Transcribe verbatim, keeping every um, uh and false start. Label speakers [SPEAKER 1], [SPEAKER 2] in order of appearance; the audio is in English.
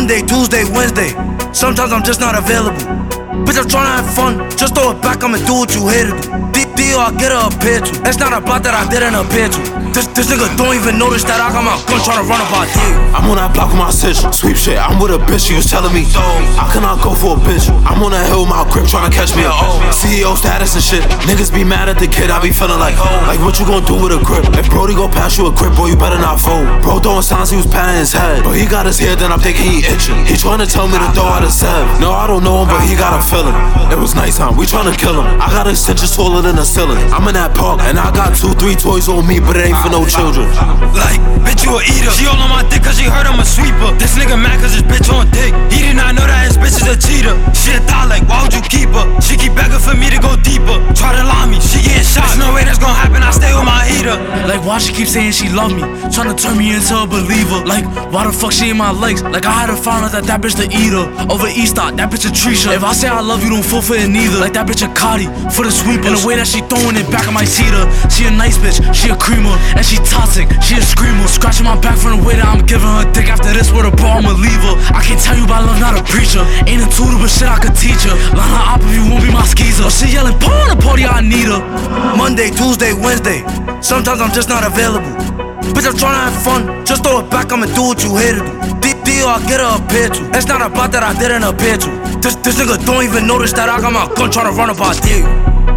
[SPEAKER 1] Monday, Tuesday, Wednesday. Sometimes I'm just not available. Bitch, I'm tryna have fun. Just throw it back, I'ma do what you here to do. Deal, I get her a picture. It's not about that, I didn't appear to. This, this nigga don't even notice that I got my gun tryna run up our deal.
[SPEAKER 2] I'm on that block with my sis, sweep shit. I'm with a bitch, she was telling me, I cannot go for a bitch. I'm on that hill with my grip tryna catch me a O. C E O status and shit. Niggas be mad at the kid, I be feeling like, like what you gon' do with a grip? If Brody gon' pass you a grip, boy, you better not fold. Bro throwing signs he was patting his head, but he got his hair, then I'm thinking he itching. He tryna tell me to throw out a sev. No, I don't know him, but he got a feeling. It was nighttime, we tryna kill him. I got extensions taller than the ceiling. I'm in that park, and I got two, three toys on me, but it ain't for no children.
[SPEAKER 3] Like, bitch, you a eater. She all on my dick cause she heard I'm a sweeper. This nigga mad cause his bitch on dick. He did not know that his bitch is a cheater. She a thought like, why would you keep her? She keep begging for me to go deeper. Try to lie me, she getting shot. There's no way that's gonna happen, I stay with my heater.
[SPEAKER 1] Like, why she keep saying she love me? Tryna turn me into a believer. Like, why the fuck she in my legs? Like, I had to find out that that bitch the eater. Over Eastside, that bitch a Trisha. If I say I love you, don't fall for it neither. Like that bitch a Cardi for the sweeper. And the way that she throwing it back, I might see her. She a nice bitch, she a creamer. And she toxic, she a screamer. Scratching my back from the way that I'm giving her dick. After this with a ball, I'ma leave her. I can't tell you about love, not a preacher. Ain't a tutor, but shit I could teach her. Line her up if you won't be my skeezer. Oh, she yelling, pull on the party, I need her. Monday, Tuesday, Wednesday. Sometimes I'm just not available. Bitch, I'm tryna have fun. Just throw it back, I'ma do what you here to do. Deal, I get her a picture. It's not about that, I didn't appear to. This, this nigga don't even notice that I got my gun tryna run up our deal.